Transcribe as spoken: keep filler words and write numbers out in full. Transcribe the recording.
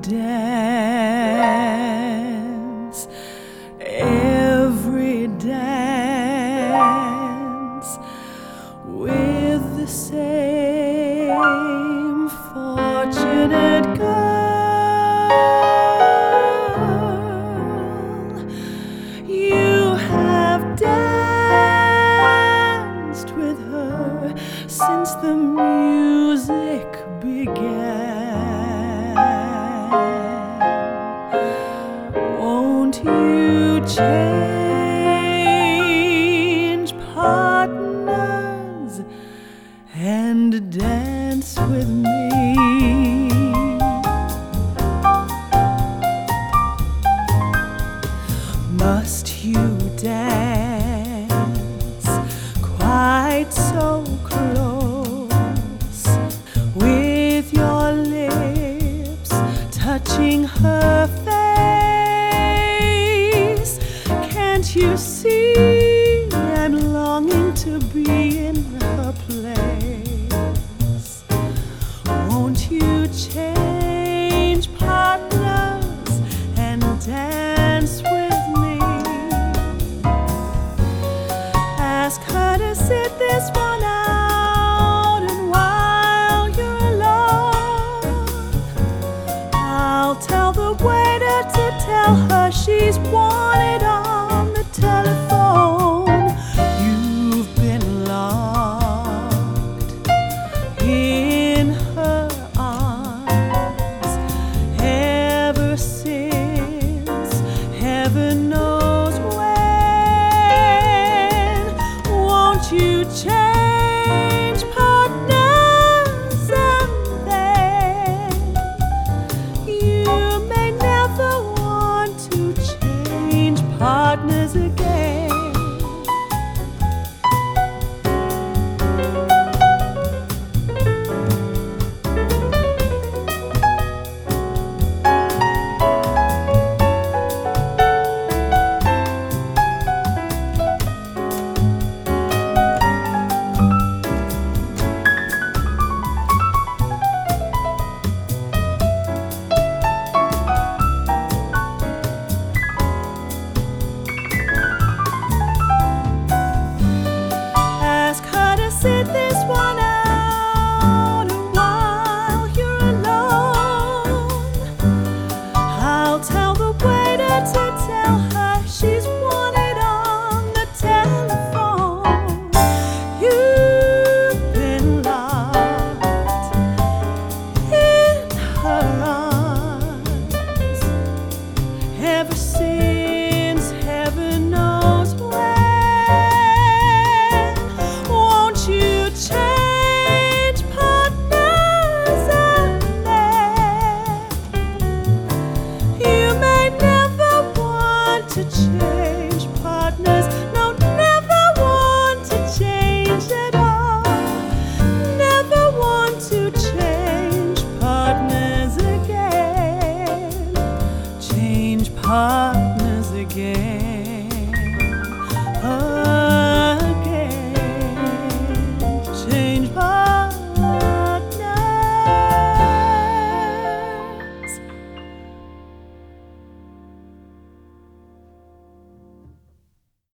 dance, every dance with the same fortunate girl. You have danced with her since the music began. Won't you change partners and dance with me? Must you dance quite so close, with your lips touching her face? Can't you see I'm longing to be in her place? Won't you change